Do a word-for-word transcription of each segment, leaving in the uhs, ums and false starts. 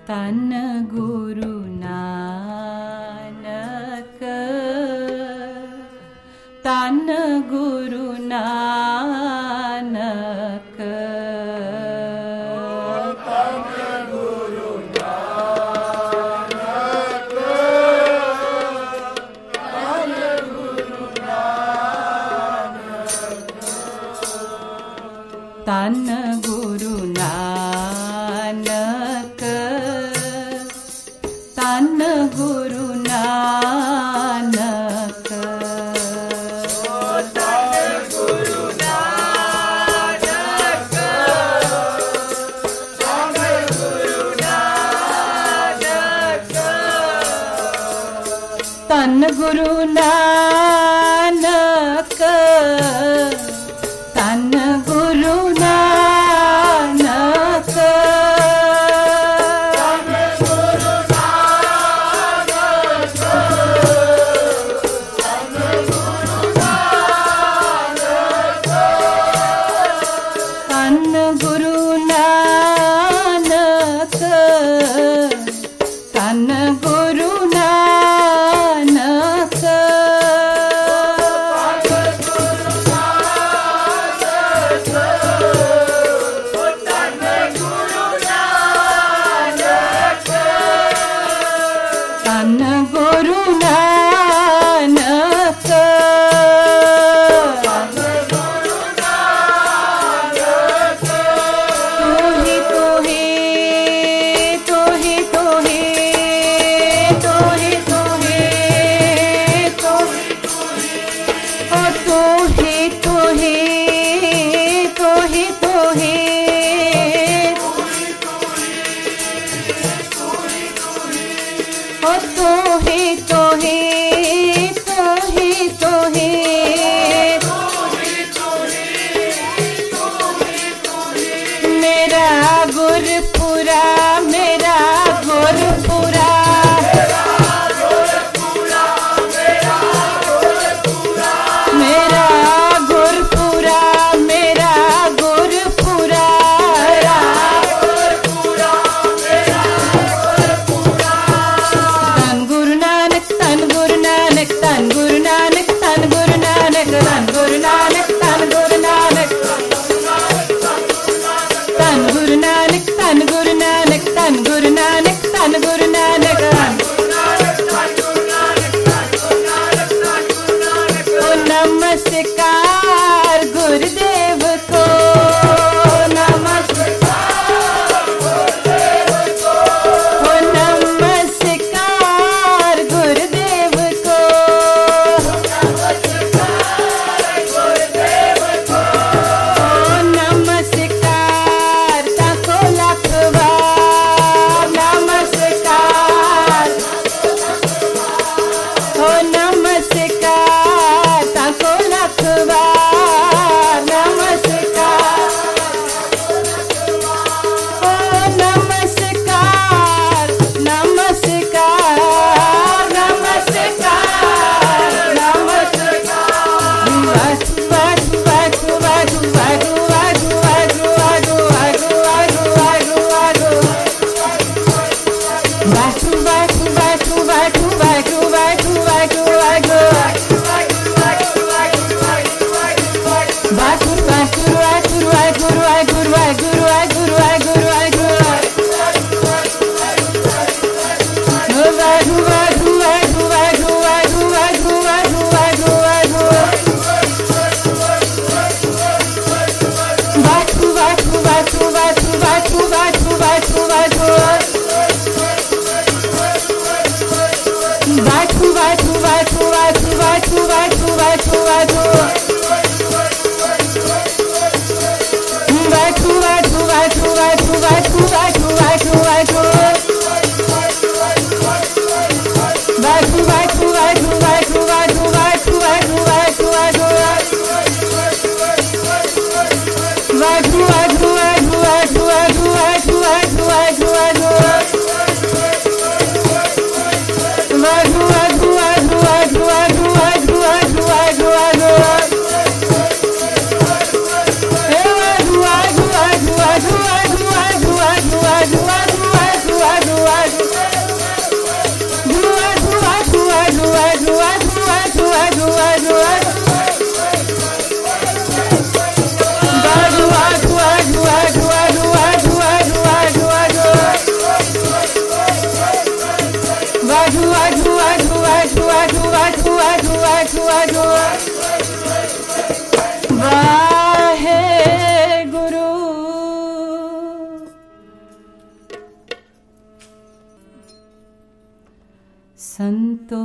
तन गुरु नानक, तन गुरु नानक, तन गुरु नानक, तन गुरु नानक, तन गुरु नानक, तन गुरु नानक, तन गुरु नानक, तन गुरु नानक, तन गुरु नानक, तन गुरु नानक, तन गुरु नानक, तन गुरु नानक, तन गुरु नानक, तू ही तू ही तू ही तू ही तू ही तू ही ओ तू ही तू ही तू ही तू ही ओ तू ही तू ही तू ही तू ही मेरा गुरपुरा, मेरा गुरपुरा, मेरा गुरपुरा, मेरा गुरपुरा, धन गुरु नानक संतो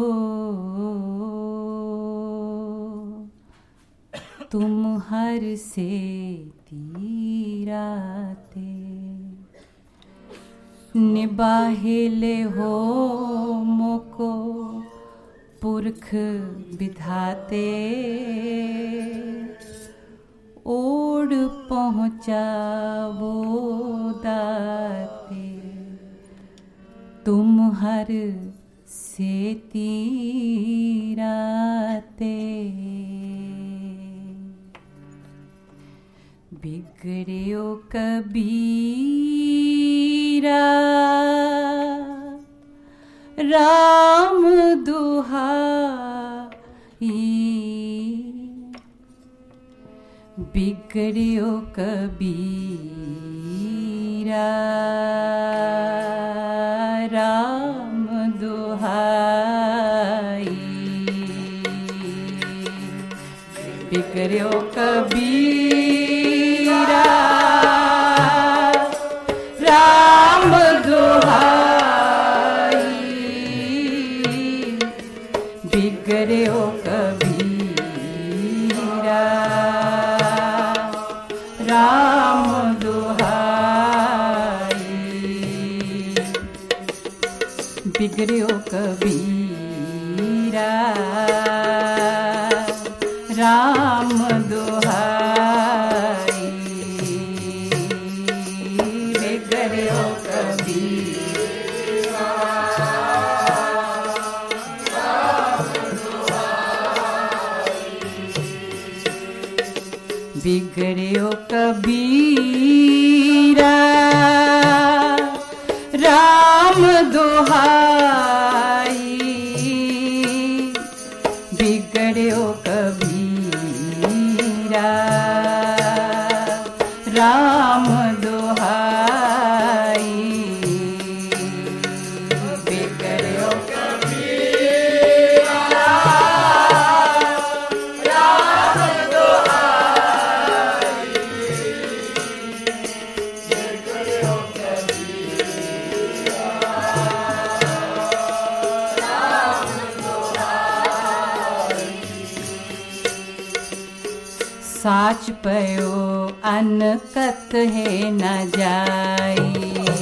तुम हर से तीराते निबाहेले हो मोको पुरख विधाते ओढ़ पहुँचावो दाते तुम हर से तीराते बिगड़ियो कबीरा राम दुहाई बिगड़ियो कबीरा राम दुहाई बिगड़ियो कबीरा राम दुहाई बिगड़ियो कबीरा राम दुहाई बिगड़ियो कबीरा राम दुहाई बिगड़ियो कबीरा बिगड़ियो कबीरा राम दुहाई बिगड़ियो कबीरा राम दुहाई बिगड़ियो कबीरा राम दुहाई बिगड़ियो कबीरा राम दुहाई साच पयो अनकत है न जाई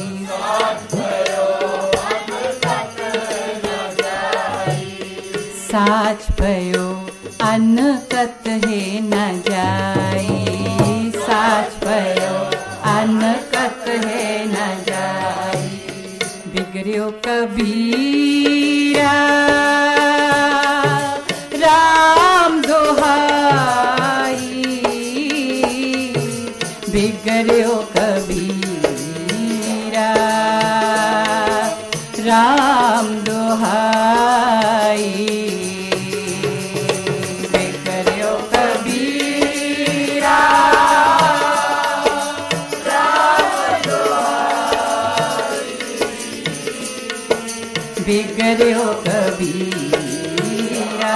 साच पयो अनकत है न जाई साच पयो अनकत है न जाई बिगड़ियो कबीरा राम दुहाई बिगड़ियो कबीरा राम दुहाई बिगड़ियो कबीरा राम दुहाई बिगड़ियो कबीरा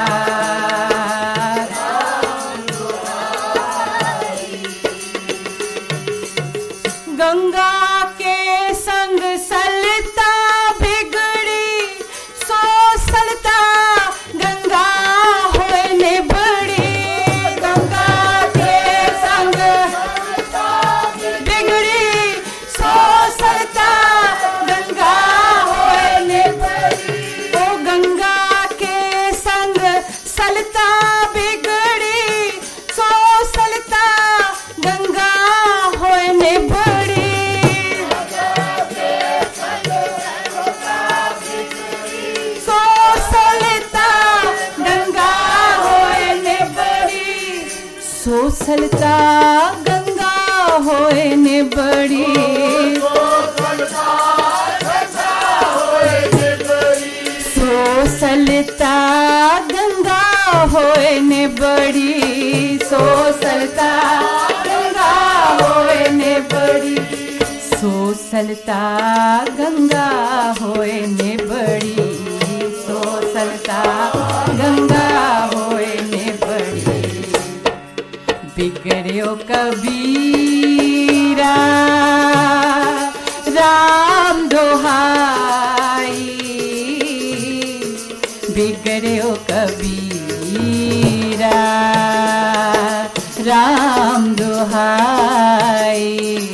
गंगा के संग सलता बिगड़ी सो सलता गंगा होने बड़ी गंगा के संग बिगड़ी सो सलता गंगा होने बड़ी ओ गंगा के संग सलता बिगड़ी सो सलता गंगा होने बड़ी सो सलता गंगा होने बड़ी सो सलता गंगा होने बड़ी सो सलता गंगा होने बड़ी सो सलता गंगा होने बड़ी सो सलता गंगा होने बड़ी सो सलता गंगा होने बड़ी बिगड़ियो कबीरा राम दुहाई दुहाई।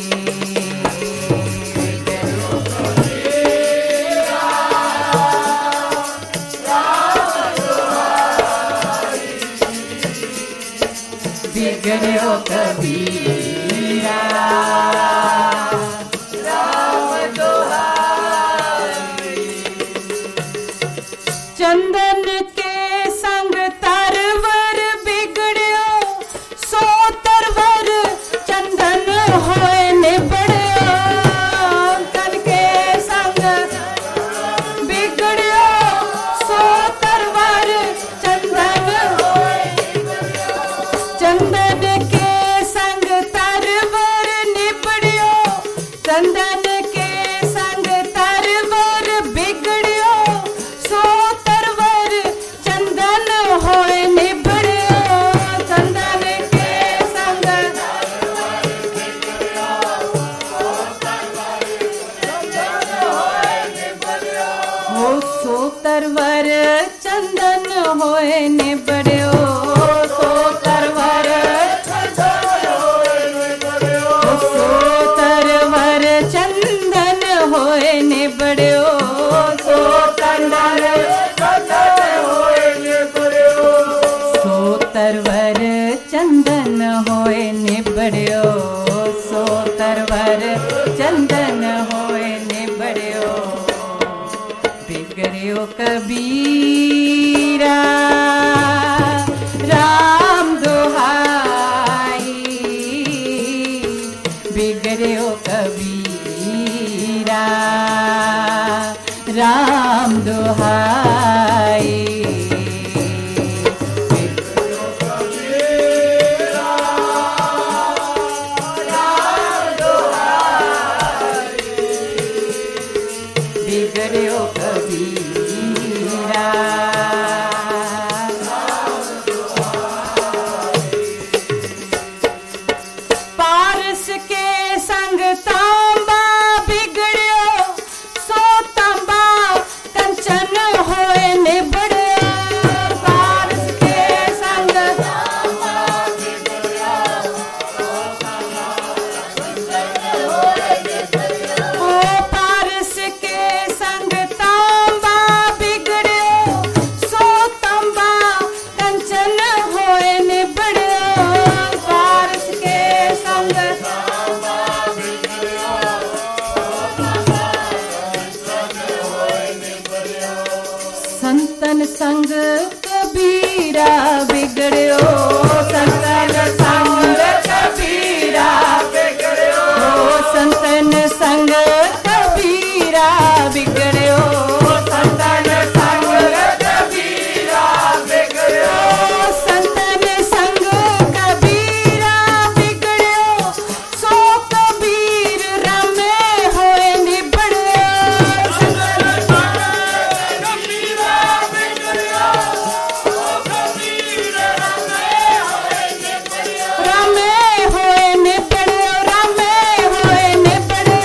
बिगड़ो कबीरा राम दुहाई। चंदन के संग तरवर बिगड़ो सो तरवर चंदन होए निबड़ो। तन के संग बिगड़ो सो तरवर चंदन होए निबड़ो। चंदन के संग तरवर निबड़ो चंदन के संग तरवर बिगड़ो सो तरवर चंदन होए निबड़ो। चंदन के संग हो सो तरवर चंदन होए निबड़ो। सो तरवर सो तरवर चंदन होए निबड़ो। सो चंदन सो तरवर चंदन होए निबड़ो। सो तरवर चंदन होए निबड़ो। बिगड़ो कबीरा राम दुहाई। बिगड़ो कबीरा राम दुहाई। बिगड़ो कबीरा पारस के संग तांबा बिगड़ो सो तांबा कंचन होए निबड़ो। पारस के संग तांबा बिगड़ो सो तांबा कंचन होए निबड़ो। ओ पारस के संग तांबा बिगड़ो सो तांबा कंचन होए निबड़ो। पारस के संग संतन संग कबीरा बिगड़ो। संतन संग कबीरा बिगड़ो। संतन संग कबीरा बिगड़ो। संतन संग कबीरा बिगड़ो। संतन संग कबीरा बिगड़ो सो कबीर रमे होए निबड़ो। रमे होए निबड़ो। रमे होए निबड़ो।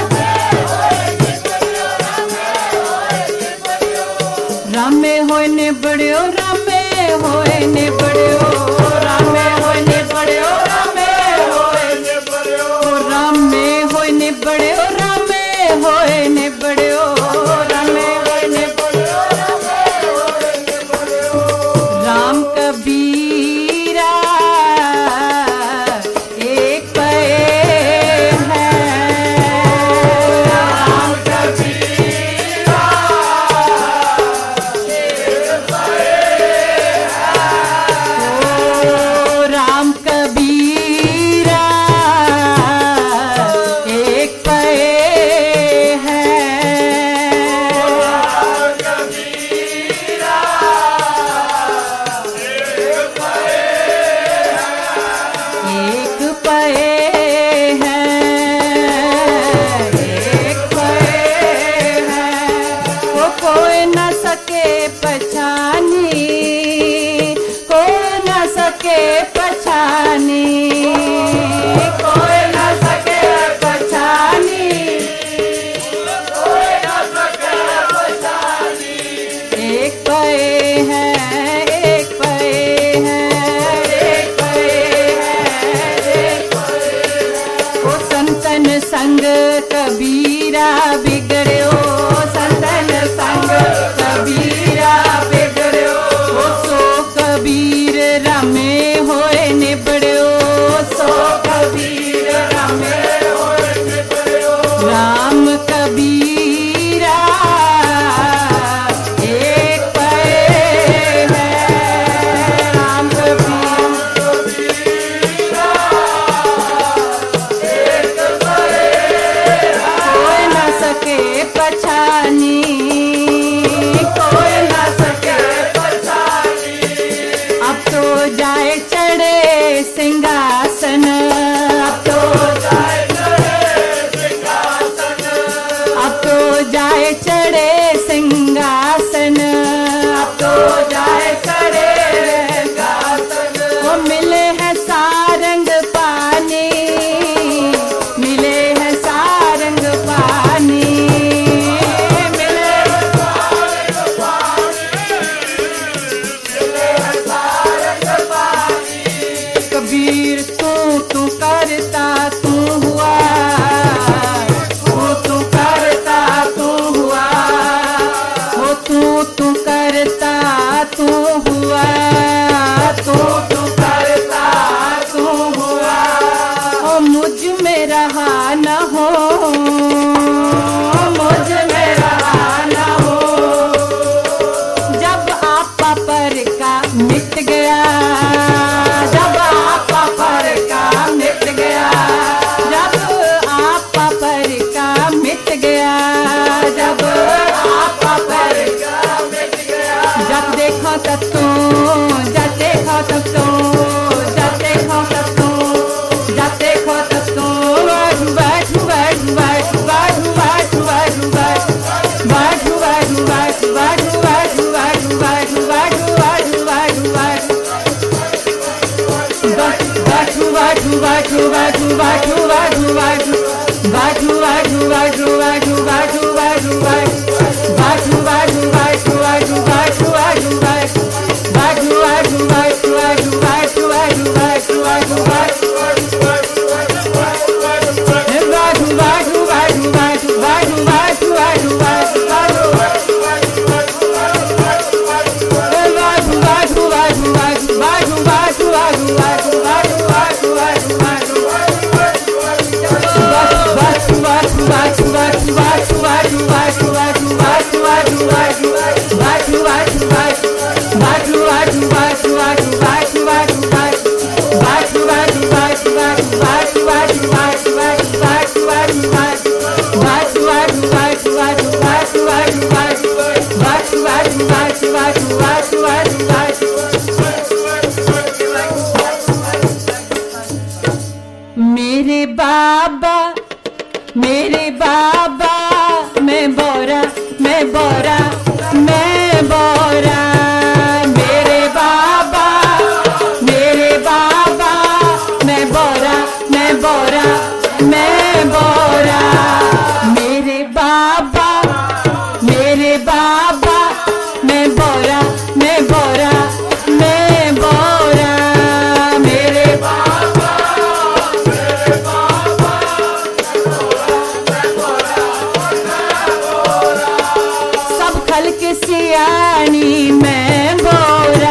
रामे होए निबड़ो। रामे होए निबड़ो। रामे होए निबड़ो। रामे होए रामे होए निबड़ो। रामे होए निबड़ो। रामे होए निबड़ो। राम कबीरा एक पे है। राम कबीरा एक पे है। मेरे बाबा मेरे बाबा मैं बोरा मैं बोरा मैं बोरा मेरे बाबा मेरे बाबा मैं बोरा मैं बोरा मैं बोरा मेरे बाबा मेरे बाबा मैं बोरा मैं बोरा मैं बोरा मेरे बाबा मेरे बाबा मैं बोरा मैं बोरा सब खल के सियानी मैं बोरा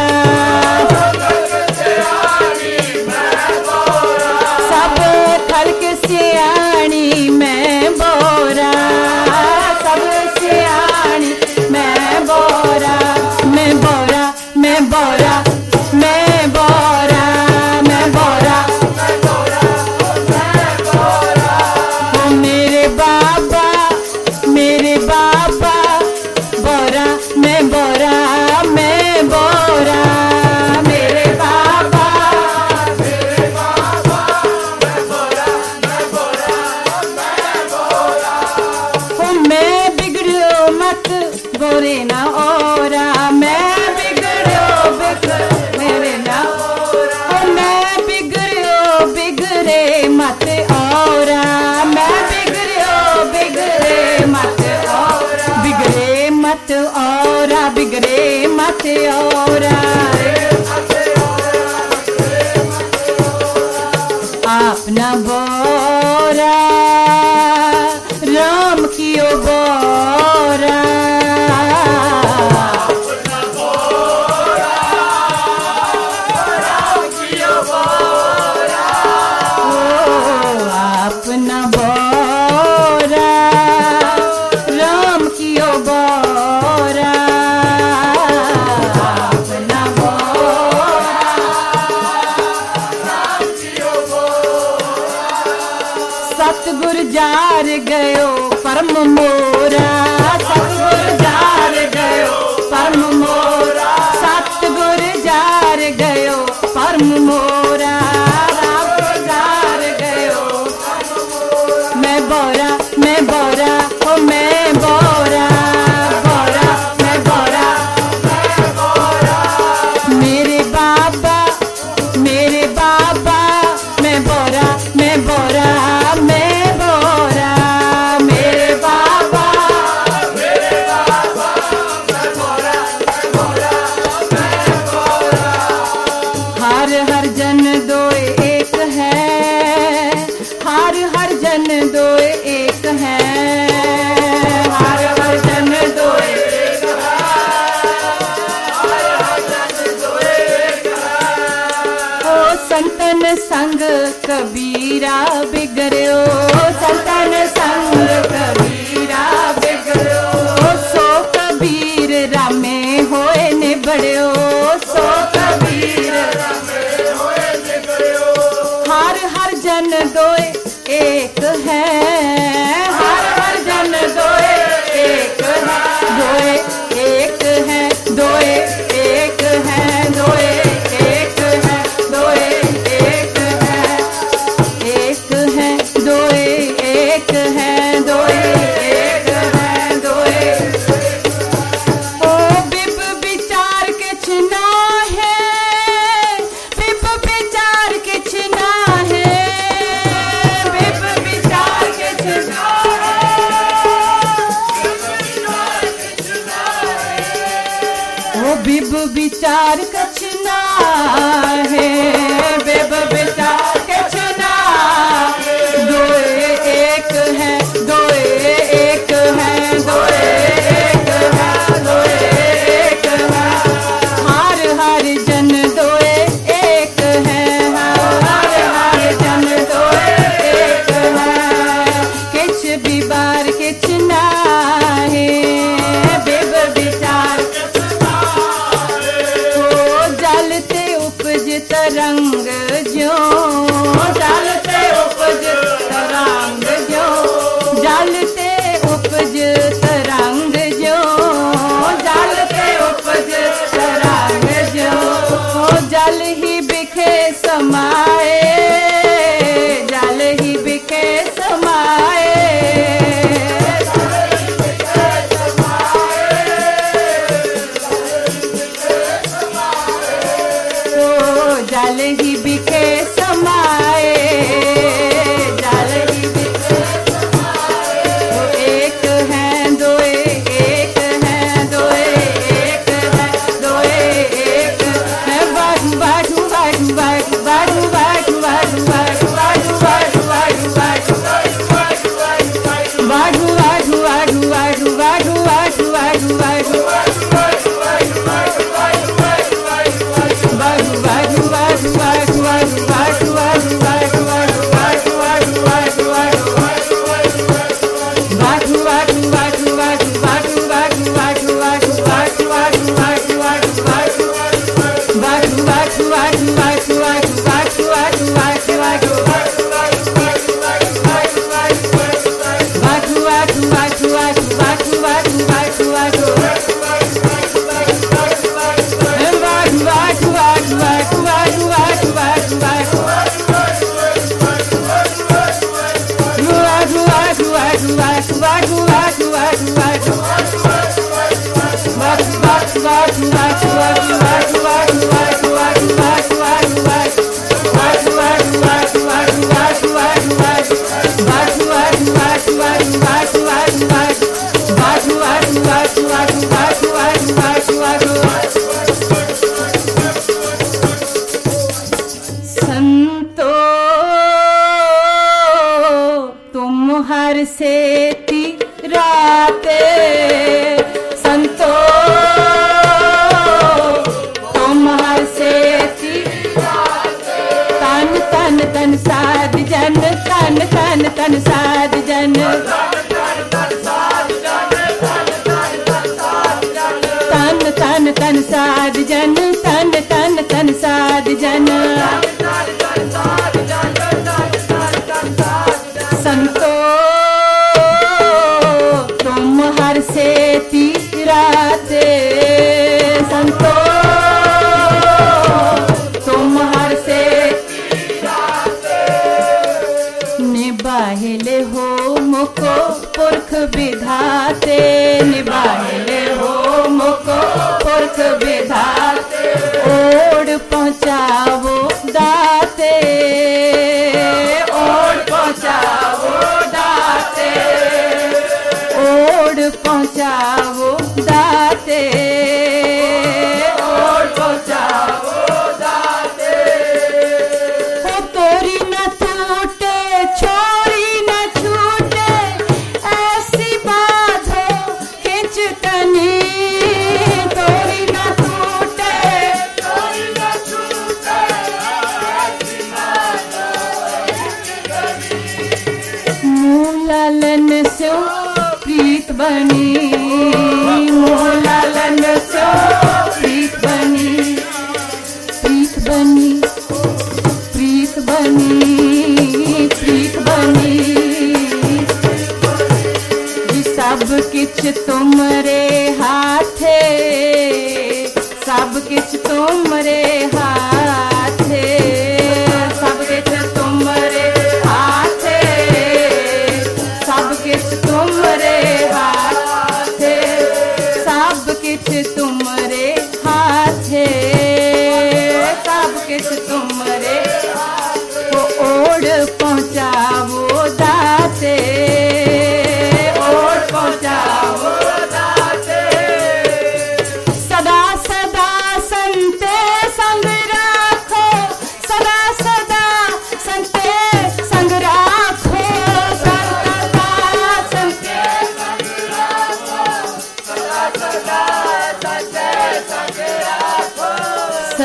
सब खल के सियानी मैं बोरा सब सियानी मैं बोरा मैं बोरा मैं बोरा मैं बोरा मैं बोरा मैं बोरा मैं बोरा ओ मेरे बाबा मेरे बाबा बोरा मैं बोरा मैं बोरा मेरे बाबा मेरे बाबा मैं बोरा मैं बोरा मैं बोरा ओ मैं बिगड़ो मत गोरे ना ओरा मैं बिगड़ो बिगड़ मेरे ना ओरा ओ मैं बिगड़ो बिगड़े मत ओरा मैं बिगड़ो बिगड़े मत ओरा बिगड़े मत ओरा बिगड़े मत ओरा अपना बोरा राम कियो बोरा अपना बोरा राम कियो बोरा अपना बोरा राम कियो बोरा सतगुर जार गयो परम मोरा सतगुर जार गयो परम मोरा सतगुर जार गयो परम मोरा मैं बोरा मैं बोरा ओ मैं बोरा बोरा मैं बोरा मैं बोरा मेरे बाबा मेरे बाबा मैं बोरा मैं बोरा मैं बोरा मेरे बाबा बिब विचार कछना है, बिब विचार कछना, दो एक है, दो एक है, दो एक है, दो एक है, हार हार जन दो एक है, हार हार जन दो एक है, किछ बिबार किछ ना है, बिब विचार हो जलते उपज तरंग जो, जलते उपज तरंग जो, जलते उपज तरंग जो, जलते उपज तरंग जो, जल ही बिखे समाए, जल ही बिखे समाए, जल ही बिखे समाए, जल ही बिखे समाए, दो एक है, दो एक है, दो एक है, दो एक है, बाजू बाजू बाजू बाजू बाजू बाजू बाजू बाजू बाजू बाजू बाजू बाजू बाजू बाजू बाजू बाजू बाजू बाजू बाजू संतो तुम हर से राते, संतो तुम हर से तन तन तन साध जन, तन तन तन साध जन, तन तन तन साध जन, तन तन तन साध जन, संतो तुम हर से तीराते, संतो तुम हर से तीराते, निभाहिले हो मुको पुरख विधाते, निभाहिले हो मुको पुरख विधाते, ओढ़ पहुँचावो दाते, ओढ़ पहुँचावो दाते, ओढ़ पहुँचावो दाते, ओढ़ पहुँचावो दाते, हो तोरी न टूटे छोरी न छूटे, ऐसी बात हो खिंच तनी, तोरी न टूटे, तोरी न छूटे, ऐसी बात हो खिंच तनी, मूलालन से प्रीत बनी, मूलालन से प्रीत बनी, प्रीत बनी, प्रीत बनी, प्रीत बनी, जी सब किछ तुमरे हाथे, सब किछ तुमरे हाथे, सब किछ तुमरे हाथे, सब किछ तुमरे हाथे, सब किछ तुमरे हाथे, सब किछ तुमरे, वो ओढ़ पहुँचावो दाते, ओढ़ पहुँचावो दाते, सदा सदा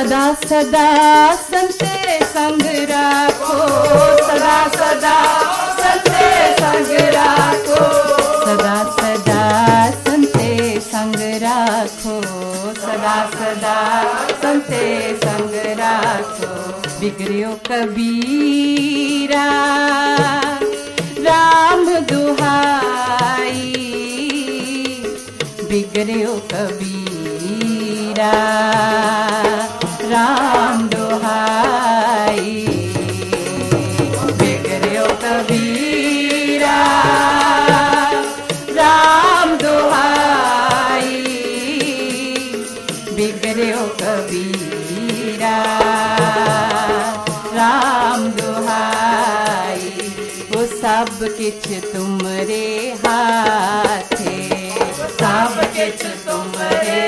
सदा सदा संते संग राखो, सदा सदा संते संग राखो, सदा सदा संते संग राखो, सदा सदा संते संग राखो। बिगड़ियो कबीरा राम दुहाई, बिगड़ियो कबीरा राम दुहाई, बिगड़ियो कबीरा राम दुहाई, बिगड़ियो कबीरा राम दुहाई। वो सब किछ तुमरे हाथे, सब किछ तुमरे